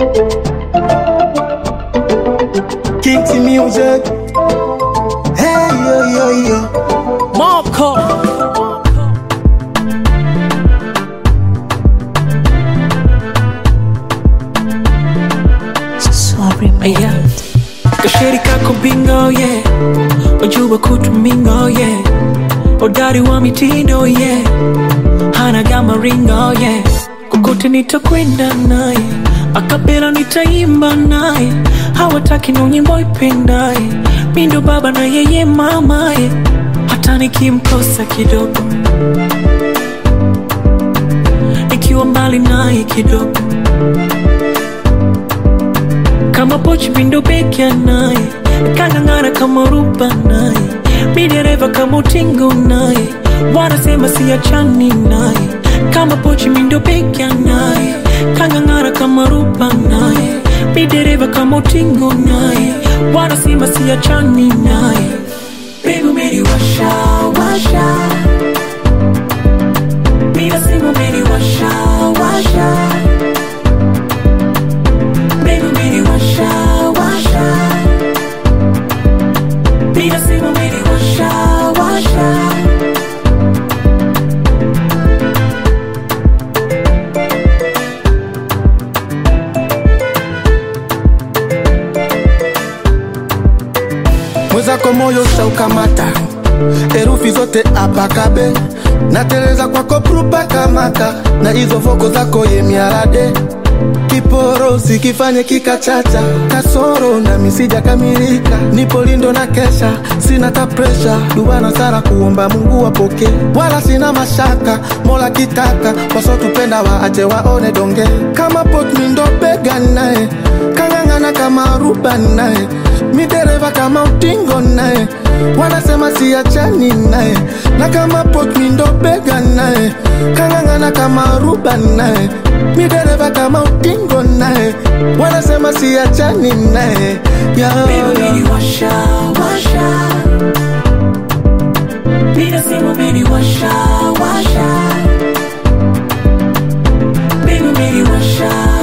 Kicks music. Hey yo yo yo. Marco. Sorry, man. Kasheri kako bingo, yeah. Ojuba kutumingo, yeah. Odari wa mitindo, yeah. Hana gama ringo, yeah. Kukote nitakwenda naye, akapela nitaimba naye. Hawataki no nyimbo ipendaye, mindo baba na yeye mamaye. Hata nikimkosa kidogo, nikiwa mbali naye kidogo, kama pochi mindo bekia naye, kangangana kama ruba naye, midereva kama utingo naye, wanasema siachani naye. Kama pochi mindo bekia naye, kangangana kama ruba naye, midereva kama utingo naye, wanasema siachani naye. Baby umeni washa, washa, mina sema umeni washa, washa. Baby umeni washa, washa, mina sema umeni washa, washa. Mwezako moyo shaukamata, herufi zote apakabe, nateleza kwako prupa kamaka, na hizo voko zako ye miarade. Kiporo sikifanye kikachacha, kasoro na misija kamilika. Nipo lindo na kesha, sina ta pressure, duwana sana kuomba Mungu wapoke. Wala sina mashaka, mola kitaka, wasotupenda waache waone donge. Kama pot mindo bega nae, kangangana kama ruba nae, midereva kama utingo nae, wanasema siachani nae. Na kama pot mindo bega nae, kangangana kama ruba nae, midereva kama utingo nae, wanasema siachani nae. Baby umeni washa, washa, mina sema umeni washa, washa. Baby umeni washa,